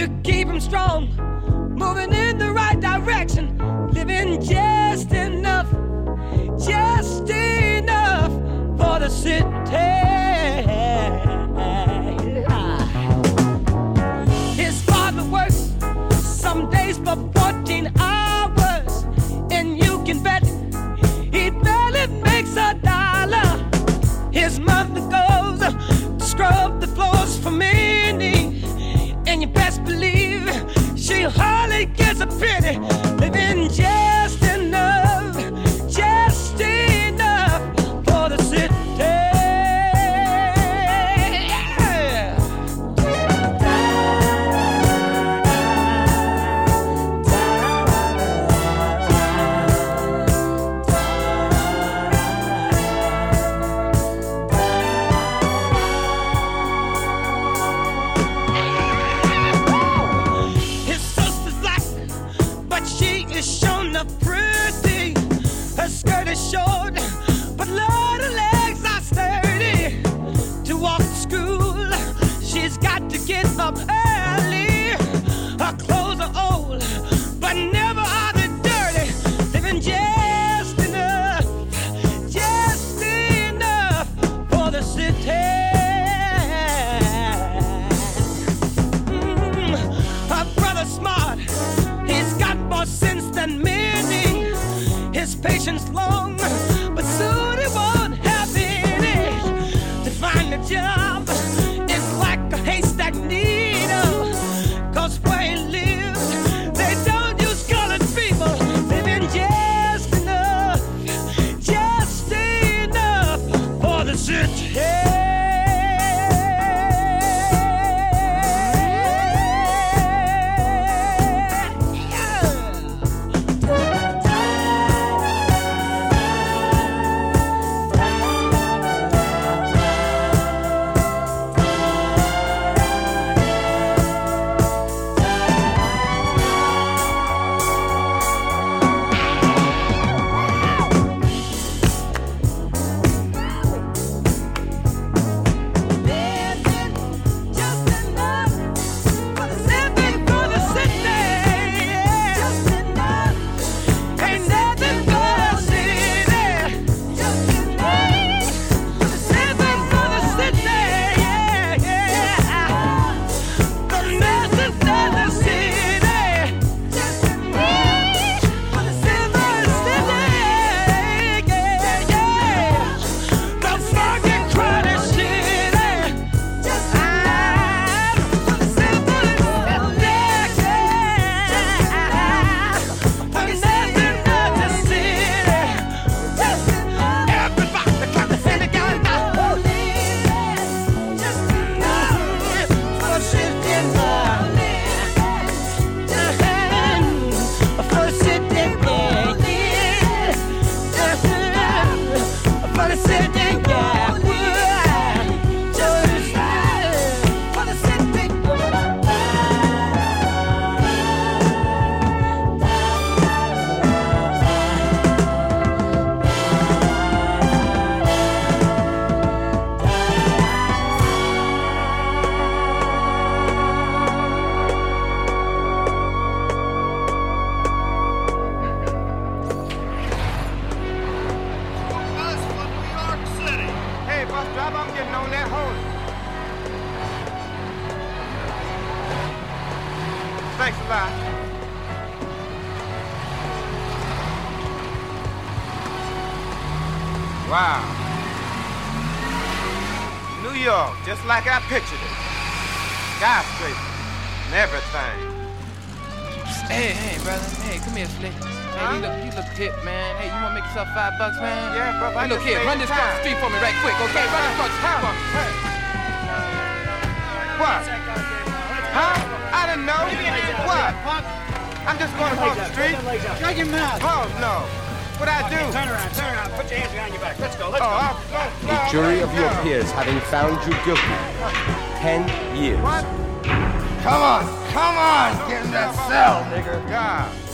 to keep him strong, moving in the right direction, living just enough for the city. His father works some days for 14 hours, and you can bet he barely makes $1. His mother goes to scrub the floors for many, and you best believe she hardly gets a penny, living just enough for the city. Short, but Lord, her legs are sturdy. To walk to school, she's got to get up early. Her clothes are old, but never are they dirty. Living just enough for the city. Her brother's smart, he's got more sense than many. His patience long, but soon he won't have any. To find a job is like a haystack needle, 'cause where he lives, they don't use colored people. Living just enough for the city. Thanks a lot. Wow. New York, just like I pictured it. Skyscrapers and everything. Hey, brother. Hey, come here, Slick. Hey, you look hip, man. Hey, you wanna make yourself $5, man? Yeah, brother. Hey, look here, run this across the street for me right quick, okay? Run this across the street for me. Hey. What? Huh? I didn't know. What? I'm just going across the street. Shut your mouth. Oh, no. What'd I do? Turn around. Put your hands behind your back. Let's go. The jury of your peers having found you guilty. 10 years. What? Come on. Get in that cell, nigga. God.